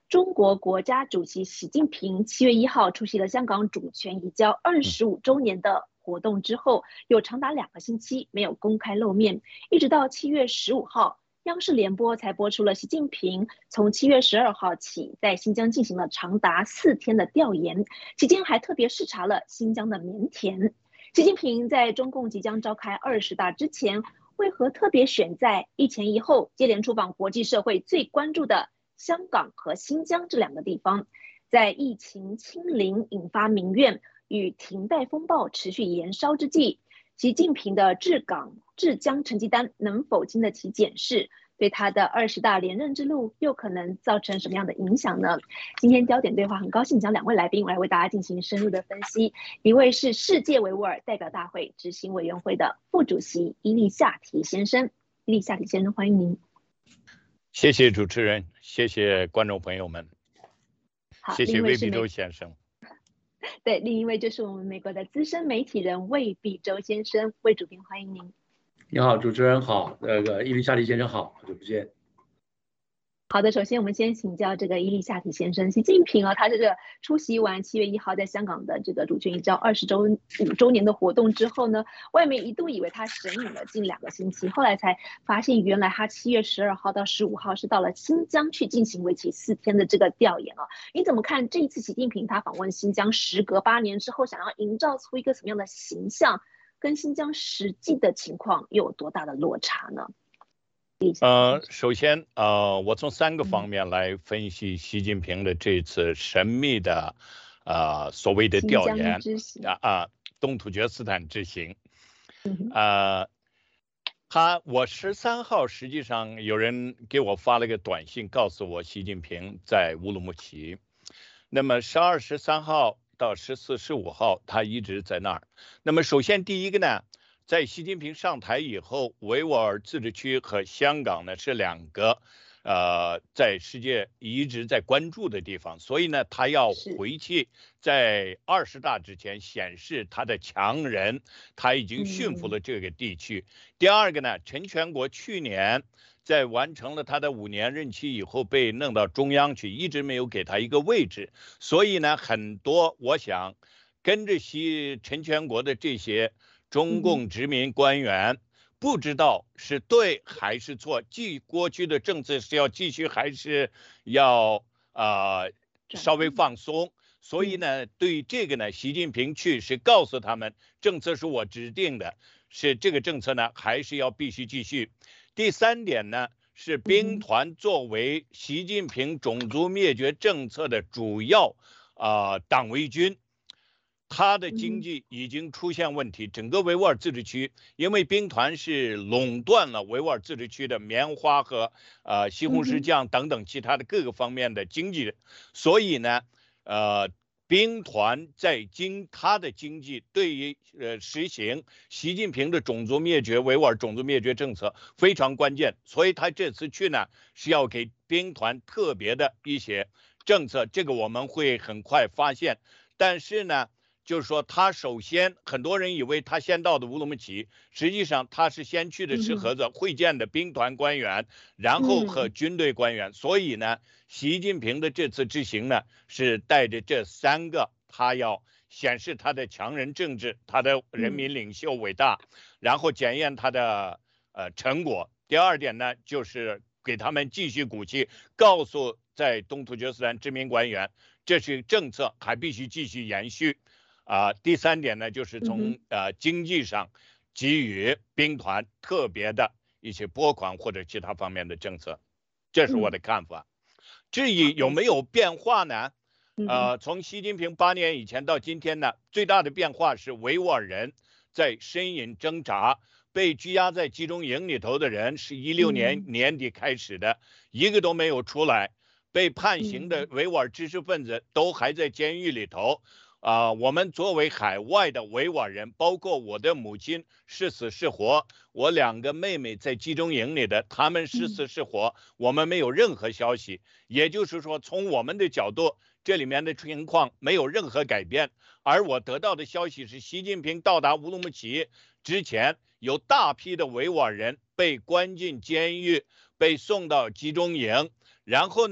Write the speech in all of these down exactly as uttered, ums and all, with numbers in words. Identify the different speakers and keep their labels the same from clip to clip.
Speaker 1: 中国国家主席习近平七月一号出席了香港主权移交二十五周年的活动之后，有长达两个星期没有公开露面，一直到七月十五号，央视联播才播出了习近平从七月十二号起在新疆进行了长达四天的调研，期间还特别视察了新疆的棉田。习近平在中共即将召开二十大之前，为何特别选在一前一后接连出访国际社会最关注的香港和新疆这两个地方？在疫情清零引发民怨与停贷风暴持续延烧之际，习近平的治港治疆成绩单能否经得起检视？对他的二十大连任之路又可能造成什么样的影响呢？今天焦点对话很高兴将两位来宾来为大家进行深入的分析。一位是世界维吾尔代表大会执行委员会的副主席伊利夏提先生。伊利夏提先生，欢迎您。
Speaker 2: 谢谢主持人，谢谢观众朋友们，谢谢魏必洲先生。
Speaker 1: 对，另一位就是我们美国的资深媒体人魏必洲先生，魏主编，欢迎您。
Speaker 3: 你好，主持人好，那个伊利夏提先生好，好久不见。
Speaker 1: 好的，首先我们先请教这个伊利夏提先生，习近平啊，他这个出席完七月一号在香港的这个主权移交二十周五周年的活动之后呢，外媒一度以为他神隐了近两个星期，后来才发现原来他七月十二号到十五号是到了新疆去进行为期四天的这个调研啊。你怎么看这一次习近平他访问新疆，时隔八年之后，想要营造出一个什么样的形象？跟新疆实际的情况又有多大的落差呢？
Speaker 2: 呃，首先，呃，我从三个方面来分析习近平的这次神秘的，呃，所谓的调研啊啊，东突厥斯坦之行。呃，他我十三号实际上有人给我发了个短信，告诉我习近平在乌鲁木齐。那么十二、十三号。到十四、十五号，他一直在那儿。那么，首先第一个呢，在习近平上台以后，维吾尔自治区和香港呢是两个，呃，在世界一直在关注的地方，所以呢，他要回去，在二十大之前显示他的强人，他已经驯服了这个地区。嗯、第二个呢，陈全国去年。在完成了他的五年任期以后，被弄到中央去，一直没有给他一个位置，所以呢，很多我想跟着习陈全国的这些中共殖民官员，不知道是对还是错，继过去的政策是要继续还是要呃稍微放松，所以呢，对这个呢，习近平去是告诉他们，政策是我制定的，是这个政策呢，还是要必须继续。第三点呢，是兵团作为习近平种族灭绝政策的主要啊、呃、党卫军，它的经济已经出现问题。整个维吾尔自治区，因为兵团是垄断了维吾尔自治区的棉花和呃西红柿酱等等其他的各个方面的经济，所以呢，呃。兵团在经他的经济对于呃实行习近平的种族灭绝维吾尔种族灭绝政策非常关键，所以他这次去呢是要给兵团特别的一些政策，这个我们会很快发现。但是呢，就是说他首先很多人以为他先到的乌鲁木齐，实际上他是先去的石河子会见的兵团官员，然后和军队官员，所以呢。习近平的这次之行呢，是带着这三个，他要显示他的强人政治，他的人民领袖伟大，然后检验他的呃成果。第二点呢，就是给他们继续鼓气，告诉在东突厥斯坦殖民官员，这是政策还必须继续延续。啊、呃，第三点呢，就是从呃经济上给予兵团特别的一些拨款或者其他方面的政策，这是我的看法。至于有没有变化呢？呃，从习近平八年以前到今天呢，最大的变化是维吾尔人在呻吟挣扎，被拘押在集中营里头的人是一六年年底开始的，一个都没有出来，被判刑的维吾尔知识分子都还在监狱里头。啊、呃，我们作为海外的维吾尔人，包括我的母亲是死是活，我两个妹妹在集中营里的，他们是死是活，我们没有任何消息。也就是说，从我们的角度，这里面的情况没有任何改变。而我得到的消息是，习近平到达乌鲁木齐之前，有大批的维吾尔人被关进监狱，被送到集中营，然后呢，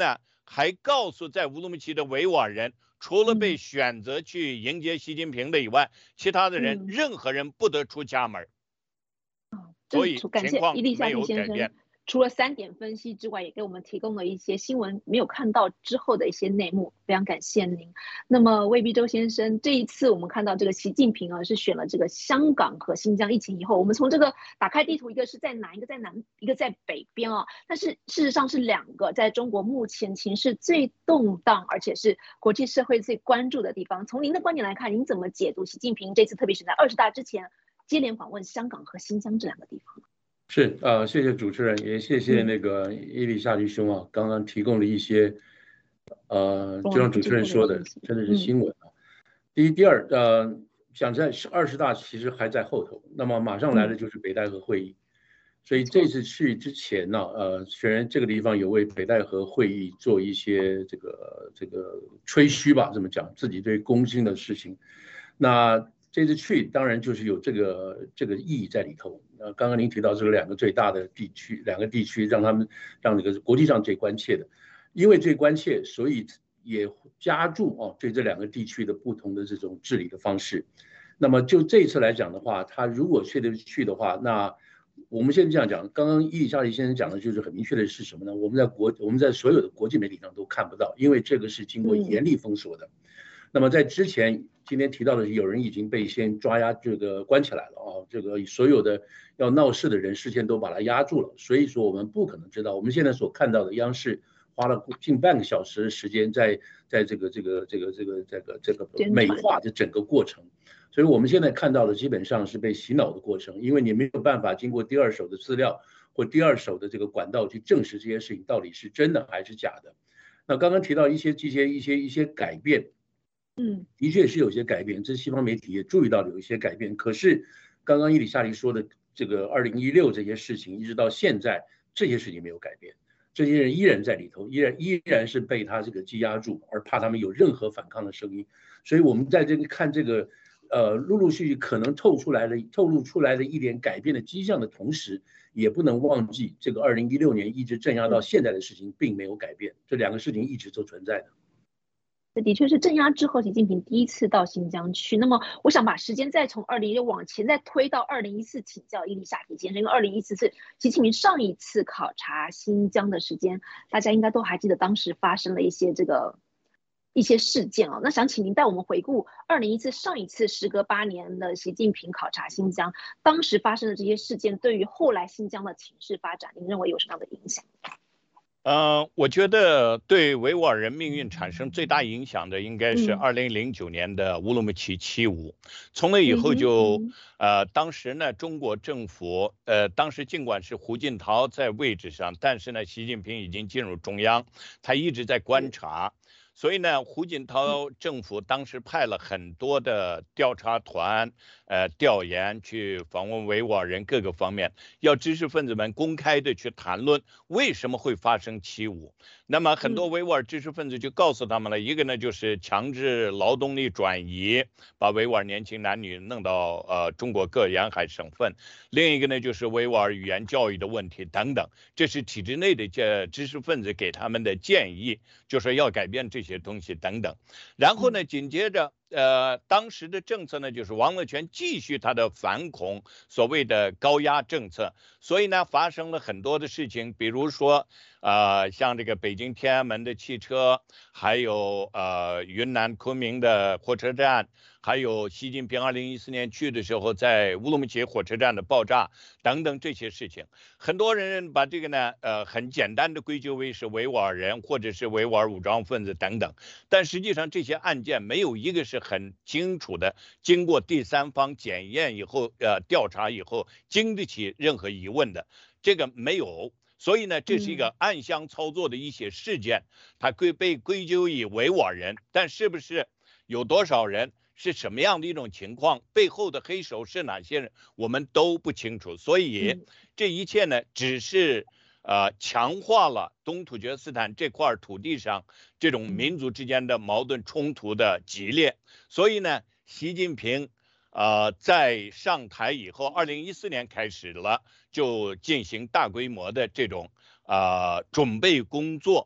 Speaker 2: 还告诉在乌鲁木齐的维吾尔人，除了被选择去迎接习近平的以外，嗯、其他的人、嗯、任何人不得出家门。
Speaker 1: 哦，
Speaker 2: 所以情况没有改变。
Speaker 1: 除了三点分析之外，也给我们提供了一些新闻没有看到之后的一些内幕，非常感谢您。那么魏必洲先生，这一次我们看到这个习近平啊是选了这个香港和新疆疫情以后，我们从这个打开地图，一个是在南，一个在南，一个在北边啊，但是事实上是两个在中国目前情势最动荡，而且是国际社会最关注的地方。从您的观点来看，您怎么解读习近平这次特别是在二十大之前接连访问香港和新疆这两个地方？
Speaker 3: 是啊、呃，谢谢主持人，也谢谢那个伊丽莎迪兄啊，嗯、刚刚提供了一些，呃，就像主持人说的，真的是新闻啊。嗯、第一、第二，呃，想在二十大其实还在后头，那么马上来的就是北戴河会议，嗯、所以这次去之前呢，呃，虽然这个地方有为北戴河会议做一些这个这个吹嘘吧，这么讲，自己对公心的事情，那。这次去当然就是有这个这个意义在里头。呃，刚刚您提到这个两个最大的地区，两个地区让他们让那个国际上最关切的，因为最关切，所以也加注哦对这两个地区的不同的这种治理的方式。那么就这一次来讲的话，他如果确定去的话，那我们现在这样讲，刚刚伊丽莎白先生讲的就是很明确的是什么呢？我们在国我们在所有的国际媒体上都看不到，因为这个是经过严厉封锁的。嗯、那么在之前。今天提到的是有人已经被先抓押这个关起来了啊，这个所有的要闹事的人事先都把他压住了，所以说我们不可能知道。我们现在所看到的央视花了近半个小时的时间在在这个这个这个这个这个这个美化这整个过程，所以我们现在看到的基本上是被洗脑的过程，因为你没有办法经过第二手的资料或第二手的这个管道去证实这些事情到底是真的还是假的。那刚刚提到一些这些一些一些改变。嗯，的确是有些改变，这西方媒体也注意到有一些改变。可是，刚刚伊里夏利说的这个二零一六这些事情，一直到现在，这些事情没有改变，这些人依然在里头，依然依然是被他这个羁押住，而怕他们有任何反抗的声音。所以，我们在这个看这个，呃，陆陆续续可能透出来的、透露出来的一点改变的迹象的同时，也不能忘记这个二零一六年一直镇压到现在的事情并没有改变，这两个事情一直都存在的。
Speaker 1: 这的确是镇压之后，习近平第一次到新疆去。那么，我想把时间再从二零一六往前再推到二零一四，请教伊丽莎提先生，因为二零一四是习近平上一次考察新疆的时间，大家应该都还记得，当时发生了一些这个一些事件啊。那想请您带我们回顾二零一四上一次时隔八年的习近平考察新疆，当时发生的这些事件，对于后来新疆的情势发展，您认为有什么样的影响？
Speaker 2: 呃，我觉得对维吾尔人命运产生最大影响的应该是二零零九年的乌鲁木齐七五，从那以后就呃，当时呢，中国政府呃，当时尽管是胡锦涛在位置上，但是呢，习近平已经进入中央，他一直在观察。所以呢，胡锦涛政府当时派了很多的调查团，呃，调研去访问维吾尔人各个方面，要知识分子们公开的去谈论为什么会发生七五。那么很多维吾尔知识分子就告诉他们了，一个呢就是强制劳动力转移，把维吾尔年轻男女弄到呃中国各沿海省份；另一个呢就是维吾尔语言教育的问题等等。这是体制内的这知识分子给他们的建议，就说要改变这些。些东西等等，然后呢，紧接着，呃，当时的政策呢，就是王乐泉继续他的反恐所谓的高压政策，所以呢，发生了很多的事情，比如说，呃，像这个北京天安门的汽车，还有呃云南昆明的火车站，还有习近平二零一四年去的时候在乌鲁木齐火车站的爆炸等等这些事情，很多人把这个呢，呃，很简单的归咎为是维吾尔人或者是维吾尔武装分子等等，但实际上这些案件没有一个是很清楚的，经过第三方检验以后，呃，调查以后经得起任何疑问的，这个没有。所以呢，这是一个暗箱操作的一些事件，它归被归咎于维吾尔人，但是不是有多少人？是什么样的一种情况？背后的黑手是哪些人？我们都不清楚。所以这一切呢，只是呃强化了东突厥斯坦这块土地上这种民族之间的矛盾冲突的激烈。所以呢，习近平呃在上台以后，二零一四年开始了，就进行大规模的这种呃准备工作。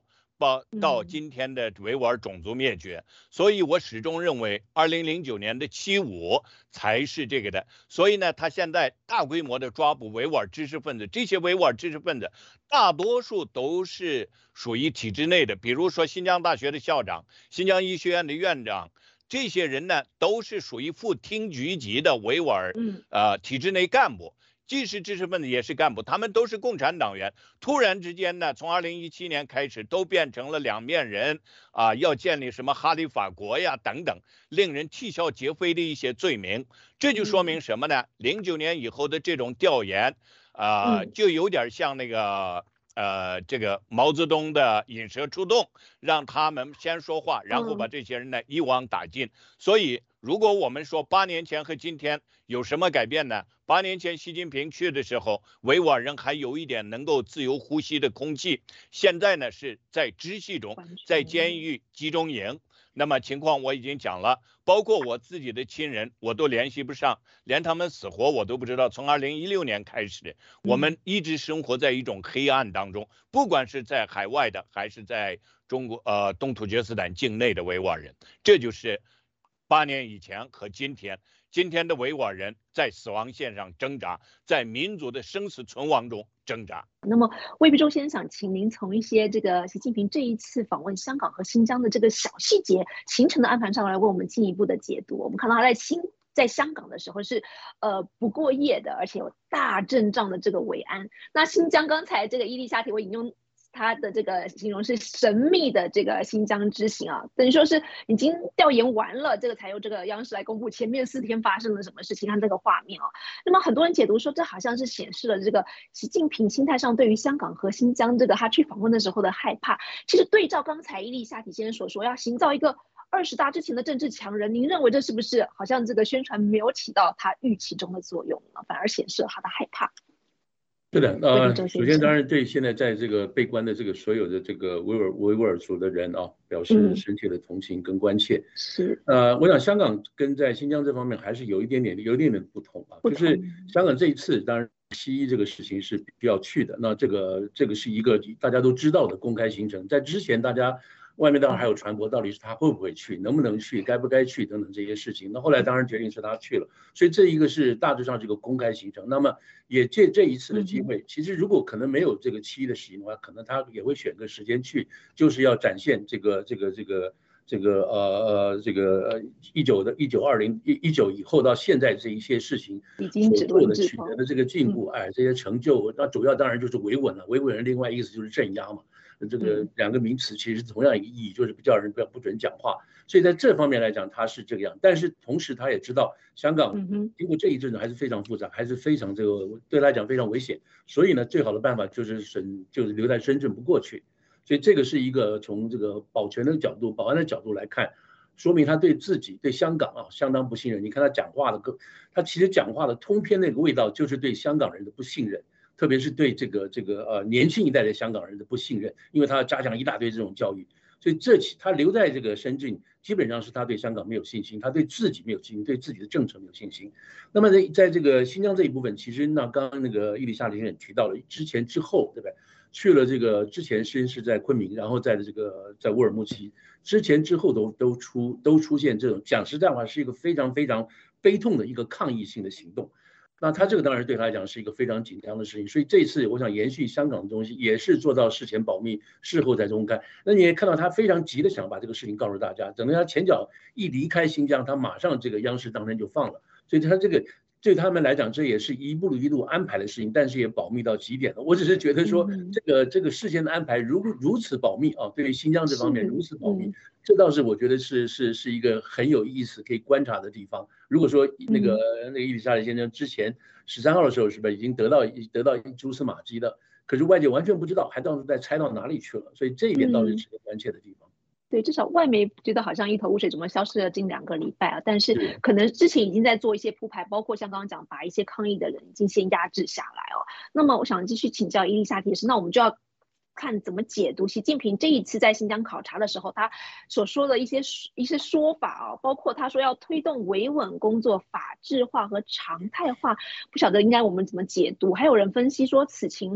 Speaker 2: 到到今天的维吾尔种族灭绝，所以我始终认为二零零九年的七五才是这个的。所以呢，他现在大规模的抓捕维吾尔知识分子，这些维吾尔知识分子大多数都是属于体制内的，比如说新疆大学的校长、新疆医学院的院长。这些人呢，都是属于副厅局级的维吾尔呃体制内干部，既是知识分子也是干部，他们都是共产党员。突然之间呢，从二零一七年开始，都变成了两面人啊、呃，要建立什么哈里法国呀等等，令人啼笑皆非的一些罪名。这就说明什么呢？零九年以后的这种调研啊、呃，就有点像那个。呃，这个毛泽东的引蛇出洞，让他们先说话，然后把这些人呢一网打尽。所以，如果我们说八年前和今天有什么改变呢？八年前习近平去的时候，维吾尔人还有一点能够自由呼吸的空气，现在呢是在直系中，在监狱集中营。那么情况我已经讲了，包括我自己的亲人，我都联系不上，连他们死活我都不知道。从二零一六年开始，我们一直生活在一种黑暗当中，不管是在海外的，还是在中国呃东土厥斯坦境内的维吾尔人，这就是八年以前和今天。今天的维吾尔人在死亡线上挣扎，在民族的生死存亡中挣扎。
Speaker 1: 那么，魏必洲先生想请您从一些这个习近平这一次访问香港和新疆的这个小细节行程的安排上来为我们进一步的解读。我们看到他在新在香港的时候是呃不过夜的，而且有大阵仗的这个维安。那新疆刚才这个伊丽莎提我引用他的这个形容是神秘的这个新疆之行啊，等于说是已经调研完了，这个才由这个央视来公布前面四天发生了什么事情，看这个画面啊。那么很多人解读说，这好像是显示了这个习近平心态上对于香港和新疆这个他去访问的时候的害怕。其实对照刚才伊丽莎提先生所说，要营造一个二十大之前的政治强人，您认为这是不是好像这个宣传没有起到他预期中的作用呢？反而显示了他的害怕？
Speaker 3: 是的，呃，首先当然对现在在这个被关的这个所有的这个维吾尔维吾尔族的人啊，表示深切的同情跟关切。
Speaker 1: 是，
Speaker 3: 呃，我想香港跟在新疆这方面还是有一点点有一点点不同啊，就是香港这一次当然西医这个事情是必须要去的，那这个这个是一个大家都知道的公开行程，在之前大家。外面当然还有传播，到底是他会不会去，能不能去，该不该去等等这些事情。那后来当然决定是他去了，所以这一个是大致上是一个公开行程。那么也借这一次的机会，其实如果可能没有这个七一的事情的话，可能他也会选个时间去，就是要展现这个这个这个这个呃呃这个一九的一九二零一一九以后到现在这一些事情所做的取得的这个进步，哎，这些成就，那主要当然就是维稳了。维稳人另外意思就是镇压嘛。这个两个名词其实同样一个意义，就是叫人不要不准讲话。所以在这方面来讲，他是这个样。但是同时他也知道，香港经过这一阵子还是非常复杂，还是非常这个对他来讲非常危险。所以呢，最好的办法就是深，就是留在深圳不过去。所以这个是一个从这个保全的角度、保安的角度来看，说明他对自己、对香港啊相当不信任。你看他讲话的个，他其实讲话的通篇那个味道，就是对香港人的不信任。特别是对这个这个呃年轻一代的香港人的不信任，因为他加强一大堆这种教育，所以这他留在这个深圳，基本上是他对香港没有信心，他对自己没有信心，对自己的政策没有信心。那么在在这个新疆这一部分，其实那刚刚那个伊丽莎先生也提到了之前之后，对不对？去了这个之前先是在昆明，然后在这个在乌尔木齐，之前之后都都出都出现这种讲实在话是一个非常非常悲痛的一个抗议性的行动。那他这个当然对他来讲是一个非常紧张的事情，所以这次我想延续香港的东西，也是做到事前保密，事后再公开。那你也看到他非常急的想把这个事情告诉大家，等到他前脚一离开新疆，他马上这个央视当天就放了，所以他这个对他们来讲，这也是一步一路安排的事情，但是也保密到极点了。我只是觉得说，这个这个事先的安排如如此保密啊，对于新疆这方面如此保密。这倒是我觉得是是是一个很有意思可以观察的地方。如果说那个、嗯、那个伊丽莎白先生之前十三号的时候是不是已经得到得到蛛丝马迹的，可是外界完全不知道，还到时在猜到哪里去了，所以这一点倒是值得关切的地方。
Speaker 1: 嗯、对，至少外媒觉得好像一头雾水，怎么消失了近两个礼拜啊？但是可能之前已经在做一些铺排，包括像刚刚讲，把一些抗议的人已经先压制下来哦。那么我想继续请教伊丽莎提是，那我们就要看怎么解读习近平这一次在新疆考察的时候，他所说的一些一些说法啊，包括他说要推动维稳工作法治化和常态化，不晓得应该我们怎么解读？还有人分析说，此情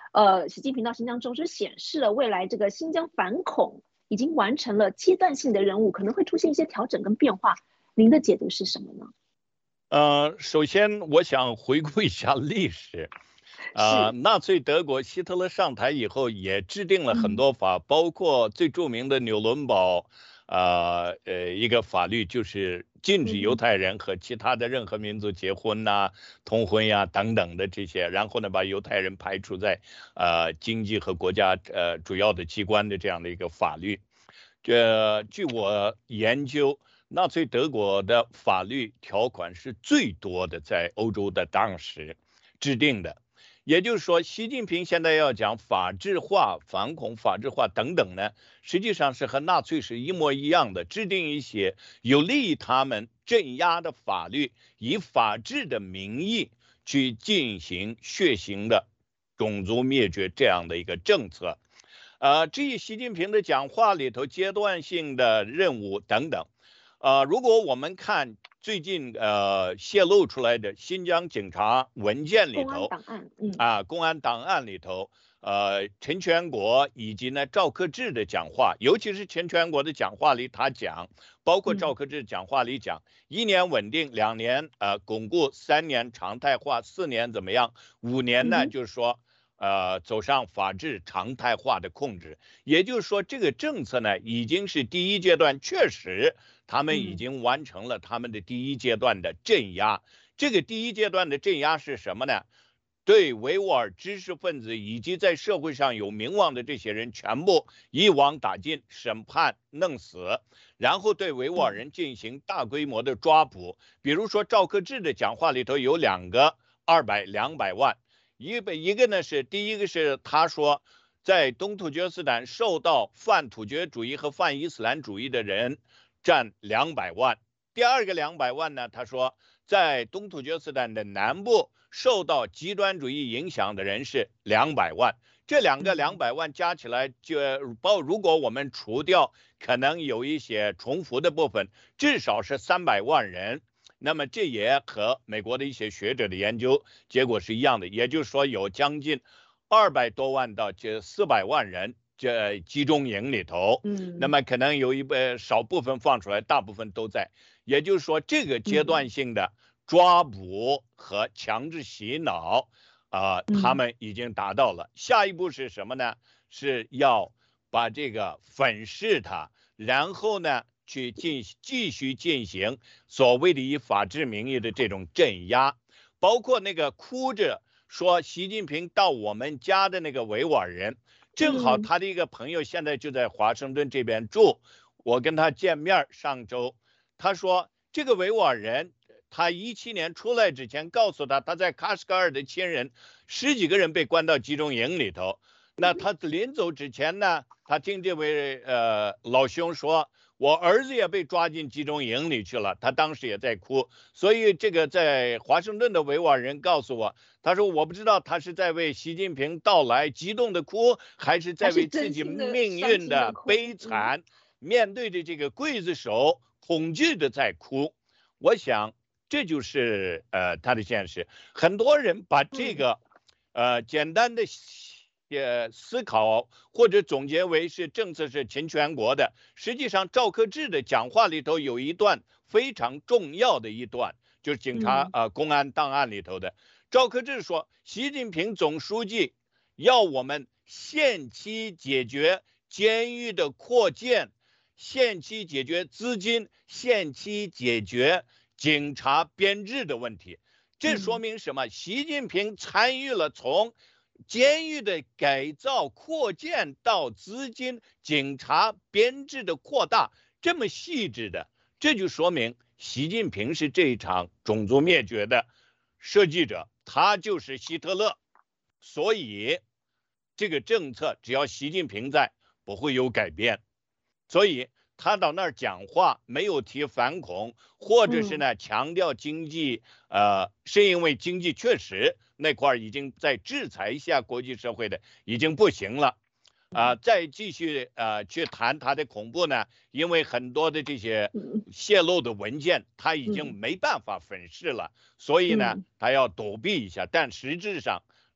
Speaker 1: 呃，习近平到新疆之后是显示了未来这个新疆反恐已经完成了阶段性的任务，可能会出现一些调整跟变化。您的解读是什么呢？
Speaker 2: 呃，首先我想回顾一下历史。呃，纳粹德国希特勒上台以后，也制定了很多法，嗯、包括最著名的纽伦堡，呃呃一个法律，就是禁止犹太人和其他的任何民族结婚呐、啊、通婚呀等等的这些，然后呢，把犹太人排除在呃经济和国家呃主要的机关的这样的一个法律。这据我研究，纳粹德国的法律条款是最多的，在欧洲的当时制定的。也就是说，习近平现在要讲法治化、反恐法治化等等呢，实际上是和纳粹是一模一样的，制定一些有利于他们镇压的法律，以法治的名义去进行血腥的种族灭绝这样的一个政策。呃，至于习近平的讲话里头阶段性的任务等等，呃，如果我们看最近呃泄露出来的新疆警察文件里头，
Speaker 1: 公安档案，嗯
Speaker 2: 啊，公安档案里头，呃，陈全国以及呢赵克志的讲话，尤其是陈全国的讲话里，他讲，包括赵克志讲话里讲，嗯、一年稳定，两年呃巩固，三年常态化，四年怎么样，五年呢、嗯、就是说。呃，走上法治常态化的控制，也就是说，这个政策呢，已经是第一阶段，确实他们已经完成了他们的第一阶段的镇压。嗯、这个第一阶段的镇压是什么呢？对维吾尔知识分子以及在社会上有名望的这些人，全部一网打尽，审判弄死，然后对维吾尔人进行大规模的抓捕。比如说赵克志的讲话里头有两个二百两百万。一个一个呢是第一个是他说，在东突厥斯坦受到泛突厥主义和泛伊斯兰主义的人占两百万。第二个两百万呢，他说在东突厥斯坦的南部受到极端主义影响的人是两百万。这两个两百万加起来就包，如果我们除掉可能有一些重复的部分，至少是三百万人。那么这也和美国的一些学者的研究结果是一样的，也就是说有将近二百多万到这四百万人这集中营里头，嗯，那么可能有一部少部分放出来，大部分都在，也就是说这个阶段性的抓捕和强制洗脑，啊、呃，他们已经达到了。下一步是什么呢？是要把这个粉饰它，然后呢？去进继续进行所谓的以法治名义的这种镇压，包括那个哭着说习近平到我们家的那个维吾尔人，正好他的一个朋友现在就在华盛顿这边住，我跟他见面，上周他说这个维吾尔人，他一七年出来之前告诉他，他在喀什噶尔的亲人十几个人被关到集中营里头，那他临走之前呢，他听这位呃老兄说。我儿子也被抓进集中营里去了，他当时也在哭，所以这个在华盛顿的维吾尔人告诉我，他说我不知道他是在为习近平到来激动的哭，还是在为自己命运的悲惨，面对着这个刽子手恐惧的在哭。我想这就是呃他的现实。很多人把这个呃简单的也思考或者总结为是政策是秦全国的，实际上赵克志的讲话里头有一段非常重要的一段，就是警察啊、呃、公安档案里头的。赵克志说，习近平总书记要我们限期解决监狱的扩建，限期解决资金，限期解决警察编制的问题。这说明什么？习近平参与了从监狱的改造扩建到资金警察编制的扩大，这么细致的，这就说明习近平是这一场种族灭绝的设计者，他就是希特勒。所以这个政策只要习近平在，不会有改变。所以他到那儿讲话没有提反恐，或者是呢强调经济，呃，是因为经济确实那块已经在制裁下国际社会的已经不行了，啊、呃，再继续呃去谈他的恐怖呢，因为很多的这些泄露的文件他已经没办法粉饰了，所以呢他要躲避一下，但实质上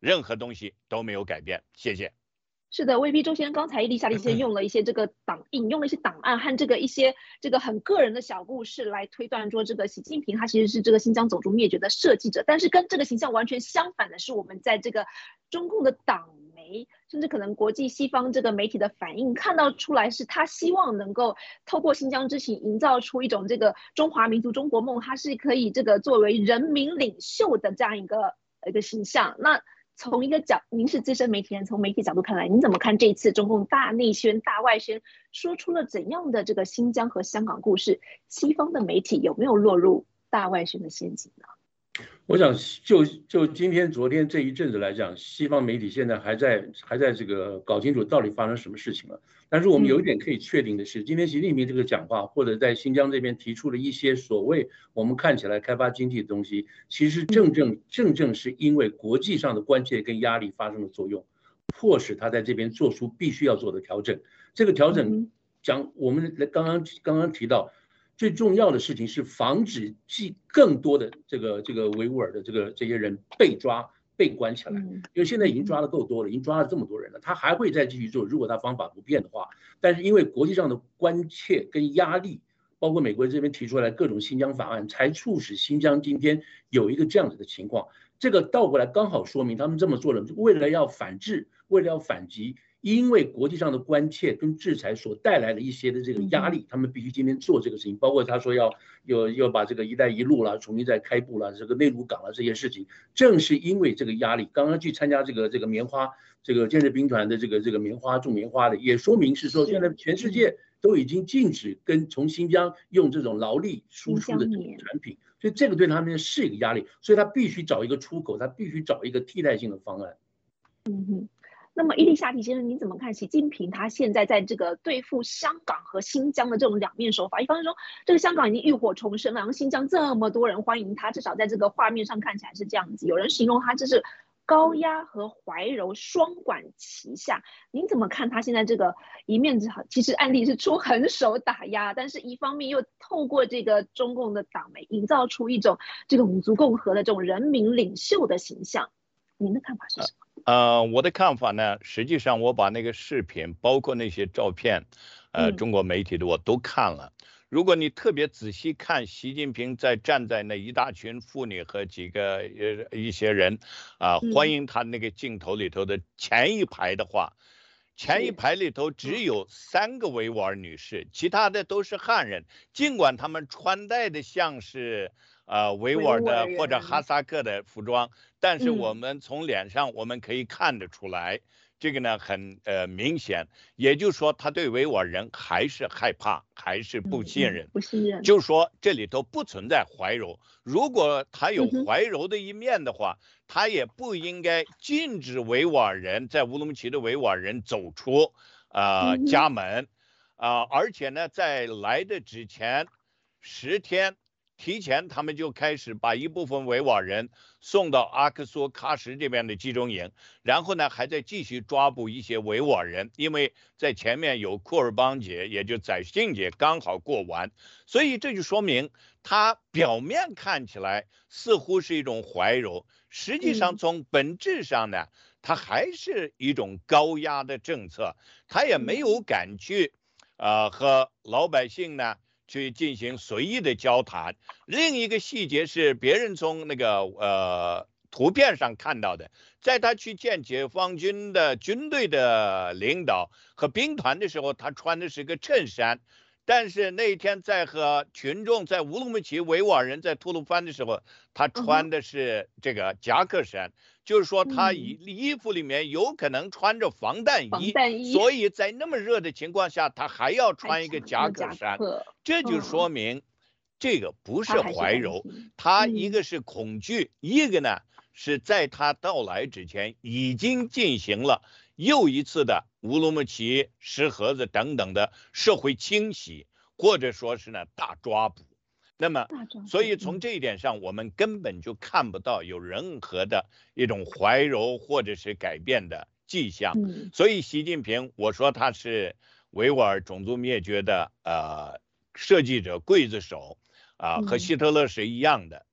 Speaker 2: 任何东西都没有改变。谢谢。
Speaker 1: 是的，未必周先生刚才伊丽莎丽先生用了一些这个档引用了一些档案和这个一些这个很个人的小故事来推断说这个习近平他其实是这个新疆种族灭绝的设计者，但是跟这个形象完全相反的是，我们在这个中共的党媒甚至可能国际西方这个媒体的反应看到出来，是他希望能够透过新疆之行营造出一种这个中华民族中国梦，他是可以这个作为人民领袖的这样一个一个形象。那从一个角，您是资深媒体人，从媒体角度看来，您怎么看这一次中共大内宣、大外宣，说出了怎样的这个新疆和香港故事？西方的媒体有没有落入大外宣的陷阱呢？
Speaker 3: 我想就就今天、昨天这一阵子来讲，西方媒体现在还在还在这个搞清楚到底发生什么事情了。但是我们有一点可以确定的是，今天习近平这个讲话，或者在新疆这边提出了一些所谓我们看起来开发经济的东西，其实正正正正是因为国际上的关切跟压力发生了作用，迫使他在这边做出必须要做的调整。这个调整讲，我们刚刚刚刚提到。最重要的事情是防止既更多的这个这个维吾尔的这个这些人被抓被关起来，因为现在已经抓的够多了，已经抓了这么多人了，他还会再继续做，如果他方法不变的话。但是因为国际上的关切跟压力，包括美国这边提出来各种新疆法案，才促使新疆今天有一个这样子的情况。这个倒过来刚好说明他们这么做了，为了要反制，为了要反击。因为国际上的关切跟制裁所带来的一些的这个压力，他们必须今天做这个事情，包括他说要要要把这个“一带一路”啦重新再开埠啦，这个内陆港啦这些事情，正是因为这个压力。刚刚去参加这个这个棉花这个建设兵团的这个这个棉花种棉花的，也说明是说现在全世界都已经禁止跟从新疆用这种劳力输出的这种产品，所以这个对他们是一个压力，所以他必须找一个出口，他必须找一个替代性的方案。
Speaker 1: 嗯哼。那么伊丽莎提先生，您怎么看习近平他现在在这个对付香港和新疆的这种两面手法？一方面说，这个香港已经浴火重生了，然后新疆这么多人欢迎他，至少在这个画面上看起来是这样子。有人形容他这是高压和怀柔双管齐下。您怎么看他现在这个一面其实暗地是出狠手打压，但是一方面又透过这个中共的党媒营造出一种这个五族共和的这种人民领袖的形象？您的看法是什么？
Speaker 2: 呃，我的看法呢，实际上我把那个视频，包括那些照片，呃，中国媒体的我都看了。如果你特别仔细看习近平在站在那一大群妇女和几个呃一些人啊、呃、欢迎他那个镜头里头的前一排的话，前一排里头只有三个维吾尔女士，其他的都是汉人，尽管他们穿戴的像是。呃，维吾尔的或者哈萨克的服装，但是我们从脸上我们可以看得出来，嗯、这个呢很呃明显，也就是说他对维吾尔人还是害怕，还是不信任，
Speaker 1: 嗯、不信任，
Speaker 2: 就是说这里头不存在怀柔，如果他有怀柔的一面的话，嗯、他也不应该禁止维吾尔人在乌鲁木齐的维吾尔人走出呃、嗯、家门，啊、呃，而且呢，在来的之前十天。提前，他们就开始把一部分维吾尔人送到阿克苏、喀什这边的集中营，然后呢，还在继续抓捕一些维吾尔人，因为在前面有库尔邦节，也就宰庆节刚好过完，所以这就说明他表面看起来似乎是一种怀柔，实际上从本质上呢，它还是一种高压的政策，他也没有敢去，呃，和老百姓呢。去进行随意的交谈。另一个细节是别人从那个呃图片上看到的，在他去见解放军的军队的领导和兵团的时候，他穿的是个衬衫。但是那天在和群众在乌鲁木齐维吾尔人在吐鲁番的时候，他穿的是这个夹克衫，嗯、就是说他衣衣服里面有可能穿着防弹衣，
Speaker 1: 防弹衣
Speaker 2: 所以在那么热的情况下，他还要穿一个夹克衫，这就说明、嗯、这个不是怀柔，他一个是恐惧，嗯、一个呢是在他到来之前已经进行了又一次的乌鲁木齐、石河子等等的社会清洗，或者说是呢大抓捕。那么，所以从这一点上，我们根本就看不到有任何的一种怀柔或者是改变的迹象。所以，习近平，我说他是维吾尔种族灭绝的呃设计者、刽子手啊、呃，和希特勒是一样的。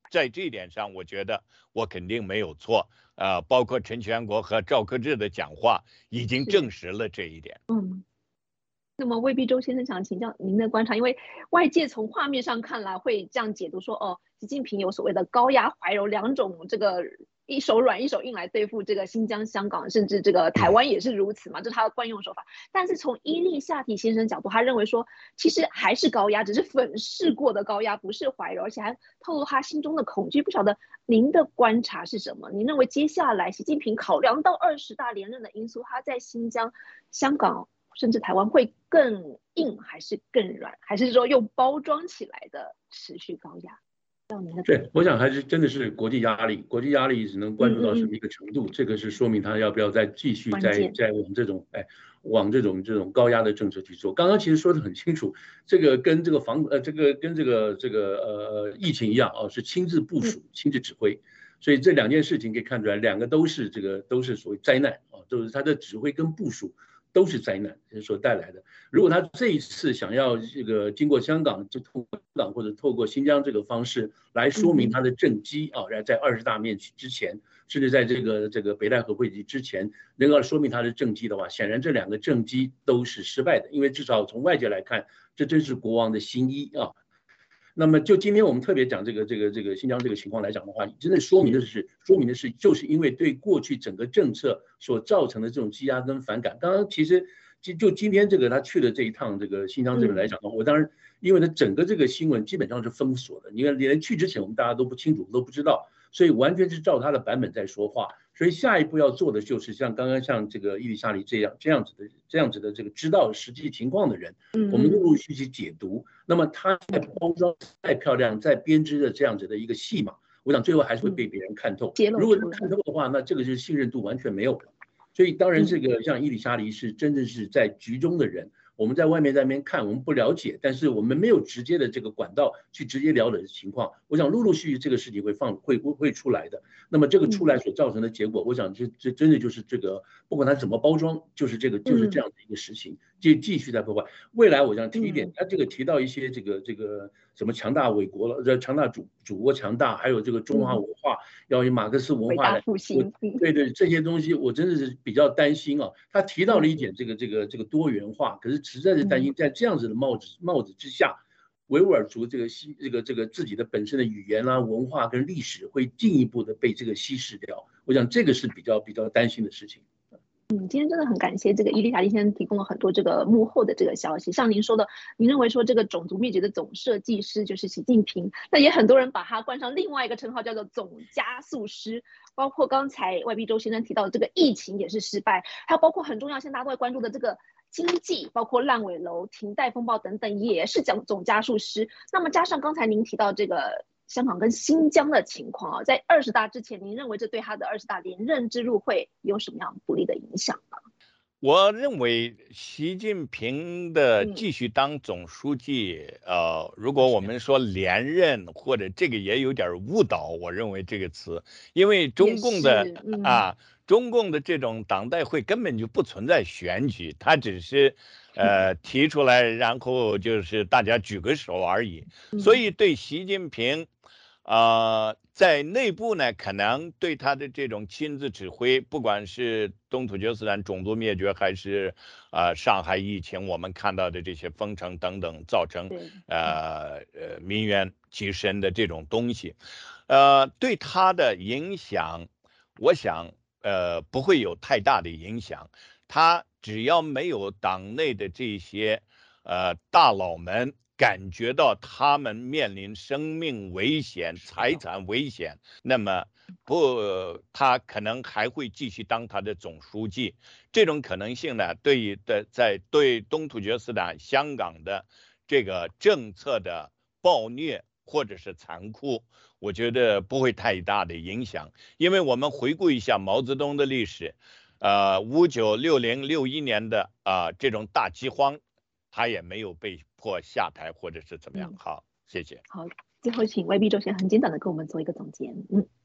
Speaker 2: 在这一点上，我觉得我肯定没有错。呃，包括陈全国和赵克志的讲话已经证实了这一点。
Speaker 1: 嗯。那么魏必周先生想请教您的观察，因为外界从画面上看来会这样解读说，哦，习近平有所谓的高压怀柔两种这个一手软一手硬来对付这个新疆、香港，甚至这个台湾也是如此嘛，这是他的惯用手法。但是从伊利夏提先生角度，他认为说，其实还是高压，只是粉饰过的高压，不是怀柔，而且还透露他心中的恐惧。不晓得您的观察是什么？您认为接下来习近平考量到二十大连任的因素，他在新疆、香港甚至台湾会更硬还是更软，还是说用包装起来的持续高压？
Speaker 3: 对，我想还是真的是国际压力，国际压力只能关注到什么一个程度，嗯嗯嗯这个是说明他要不要再继续再再往这种哎往这种这种高压的政策去做。刚刚其实说的很清楚，这个跟这个防呃这个跟这个这个呃疫情一样啊，是亲自部署、亲自指挥，所以这两件事情可以看出来，两个都是这个都是所谓灾难啊，都是他的指挥跟部署。都是灾难所带来的。如果他这一次想要这个经过香港，就透过香港或者透过新疆这个方式来说明他的政绩啊，在二十大面之前，甚至在这个这个北戴河会议之前，能够说明他的政绩的话，显然这两个政绩都是失败的，因为至少从外界来看，这真是国王的新衣啊。那么就今天我们特别讲这个这个这个新疆这个情况来讲的话，真的说明的是说明的是，就是因为对过去整个政策所造成的这种积压跟反感。刚刚其实就就今天这个他去的这一趟这个新疆这边来讲的话，我当然因为他整个这个新闻基本上是封锁的，你看连去之前我们大家都不清楚都不知道，所以完全是照他的版本在说话。所以下一步要做的就是像刚刚像这个伊丽莎莉这样这样子的这样子的这个知道实际情况的人，我们陆陆续续解读。那么他再包装再漂亮再编织的这样子的一个戏码，我想最后还是会被别人看透。如果是看透的话，那这个就是信任度完全没有了。所以当然这个像伊丽莎莉是真正是在局中的人。我们在外面在那边看，我们不了解，但是我们没有直接的这个管道去直接了解的情况。我想陆陆续续这个事情会放会会出来的。那么这个出来所造成的结果，我想这这真的就是这个，不管它怎么包装，就是这个就是这样的一个实情，就继续在破坏。未来我想提一点，他这个提到一些这个这个什么强大伟国了，这强大祖祖国强大，还有这个中华文化要以马克思文化来
Speaker 1: 复兴，
Speaker 3: 对对这些东西，我真的是比较担心啊。他提到了一点这个这个这个多元化，可是。实在是担心，在这样子的帽子帽子之下，维吾尔族这个西这个这个自己的本身的语言啊、文化跟历史会进一步的被这个稀释掉。我想这个是比较比较担心的事情。
Speaker 1: 嗯，今天真的很感谢这个伊丽莎莉先生提供了很多这个幕后的这个消息。像您说的，您认为说这个种族灭绝的总设计师就是习近平，那也很多人把他冠上另外一个称号叫做总加速师。包括刚才外必周先生提到的这个疫情也是失败，还有包括很重要现在大家都会关注的这个经济，包括烂尾楼、停贷风暴等等，也是讲总加速师。那么加上刚才您提到这个香港跟新疆的情况啊，在二十大之前，您认为这对他的二十大连任之路会有什么样不利的影响呢？
Speaker 2: 我认为习近平的继续当总书记，嗯、呃，如果我们说连任或者这个也有点误导，我认为这个词，因为中共的、嗯、啊，中共的这种党代会根本就不存在选举，他只是呃提出来，然后就是大家举个手而已，所以对习近平。啊、呃，在内部呢，可能对他的这种亲自指挥，不管是东土厥斯坦种族灭绝，还是啊、呃、上海疫情，我们看到的这些封城等等，造成呃呃民怨极深的这种东西，呃，对他的影响，我想呃不会有太大的影响。他只要没有党内的这些呃大佬们。感觉到他们面临生命危险、财产危险，那么不，他可能还会继续当他的总书记。这种可能性呢，对于的在对东土厥斯坦、香港的这个政策的暴虐或者是残酷，我觉得不会太大的影响。因为我们回顾一下毛泽东的历史，呃，五九六零六一年的啊、呃、这种大饥荒，他也没有被迫下台或者是怎么样。好，谢谢。
Speaker 1: 好，最后请魏必周先生很简短的给我们做一个总结。嗯，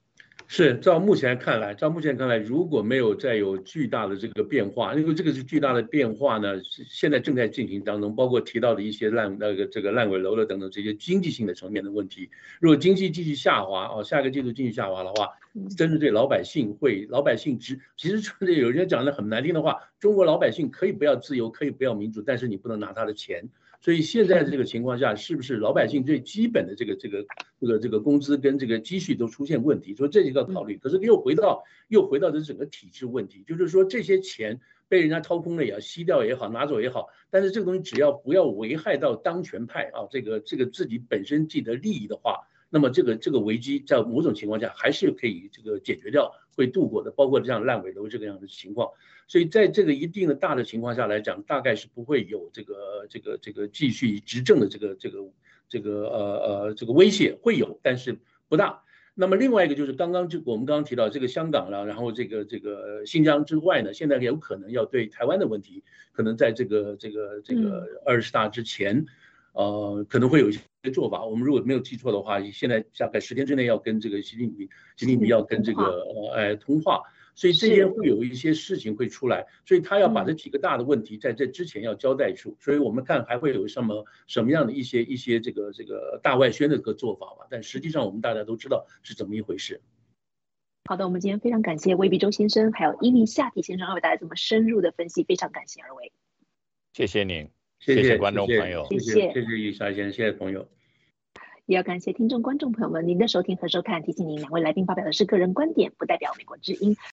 Speaker 3: 是，照目前看来，照目前看来，如果没有再有巨大的这个变化，因为这个是巨大的变化呢，现在正在进行当中，包括提到的一些烂那个这个烂尾楼了等等这些经济性的层面的问题。如果经济继续下滑哦，下个季度经济下滑的话，真的对老百姓会，老百姓只其实有人讲的很难听的话，中国老百姓可以不要自由，可以不要民主，但是你不能拿他的钱。所以现在的这个情况下，是不是老百姓最基本的这个这个这个这个工资跟这个积蓄都出现问题？所以这几个考虑。可是又回到又回到这整个体制问题，就是说这些钱被人家掏空了也好，吸掉也好，拿走也好，但是这个东西只要不要危害到当权派啊，这个这个自己本身既得利益的话，那么这个这个危机在某种情况下还是可以这个解决掉，会度过的，包括这样烂尾楼这个样的情况。所以在这个一定的大的情况下来讲，大概是不会有这个这个这个继续执政的这个这个这个呃呃这个威胁，会有，但是不大。那么另外一个就是刚刚就我们刚刚提到这个香港了，然后这个这个新疆之外呢，现在有可能要对台湾的问题，可能在这个这个这个二十大之前，呃可能会有一些做法。我们如果没有记错的话，现在大概十天之内要跟这个习近平习近平要跟这个呃哎通话。所以这边会有一些事情会出来，所以他要把这几个大的问题在这之前要交代出，所以我们看还会有什么什么样的一些一些这个这个大外宣的这个做法吧，但实际上我们大家都知道是怎么一回事。
Speaker 1: 好的，我们今天非常感谢魏必洲先生还有伊利夏提先生二位带来这么深入的分析，非常感谢二位。
Speaker 2: 谢谢您，
Speaker 3: 谢
Speaker 2: 谢观众朋友，
Speaker 3: 谢谢谢谢伊莎先生，谢谢朋友。
Speaker 1: 也要感谢听众观众朋友们您的收听和收看，提醒您两位来宾发表的是个人观点，不代表美国之音。